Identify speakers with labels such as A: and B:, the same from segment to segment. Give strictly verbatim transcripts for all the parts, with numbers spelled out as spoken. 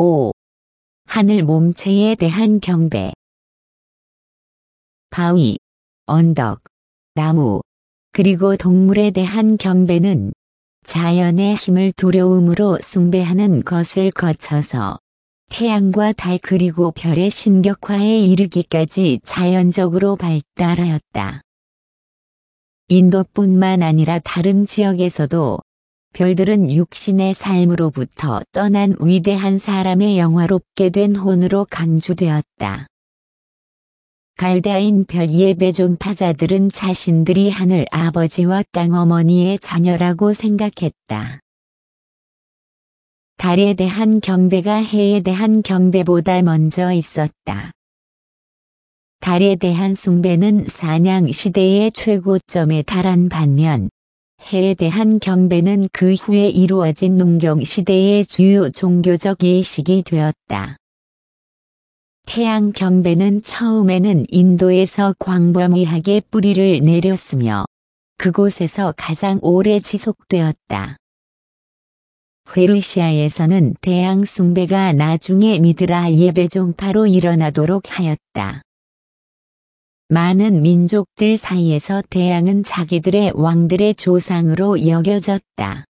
A: 오. 하늘 몸체에 대한 경배. 바위, 언덕, 나무, 그리고 동물에 대한 경배는 자연의 힘을 두려움으로 숭배하는 것을 거쳐서 태양과 달 그리고 별의 신격화에 이르기까지 자연적으로 발달하였다. 인도뿐만 아니라 다른 지역에서도 별들은 육신의 삶으로부터 떠난 위대한 사람의 영화롭게 된 혼으로 간주되었다. 갈대아인 별 예배 종파자들은 자신들이 하늘 아버지와 땅 어머니의 자녀라고 생각했다. 달에 대한 경배가 해에 대한 경배보다 먼저 있었다. 달에 대한 숭배는 사냥 시대의 최고점에 달한 반면 해에 대한 경배는 그 후에 이루어진 농경 시대의 주요 종교적 예식이 되었다. 태양 경배는 처음에는 인도에서 광범위하게 뿌리를 내렸으며 그곳에서 가장 오래 지속되었다. 페르시아에서는 태양 숭배가 나중에 미드라 예배 종파로 일어나도록 하였다. 많은 민족들 사이에서 태양은 자기들의 왕들의 조상으로 여겨졌다.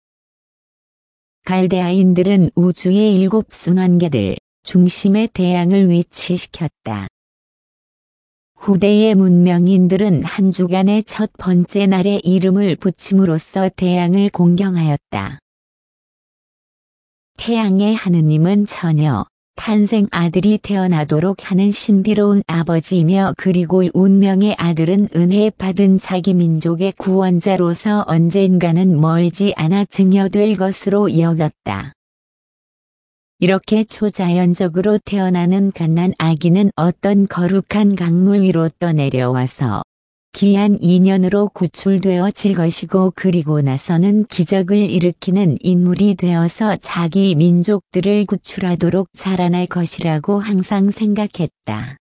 A: 갈대아인들은 우주의 일곱 순환계들 중심에 태양을 위치시켰다. 후대의 문명인들은 한 주간의 첫 번째 날에 이름을 붙임으로써 태양을 공경하였다. 태양의 하느님은 처녀, 탄생 아들이 태어나도록 하는 신비로운 아버지이며 그리고 운명의 아들은 은혜 받은 자기 민족의 구원자로서 언젠가는 멀지 않아 증여될 것으로 여겼다. 이렇게 초자연적으로 태어나는 갓난 아기는 어떤 거룩한 강물 위로 떠내려와서 기한 인연으로 구출되어질 것이고 그리고 나서는 기적을 일으키는 인물이 되어서 자기 민족들을 구출하도록 자라날 것이라고 항상 생각했다.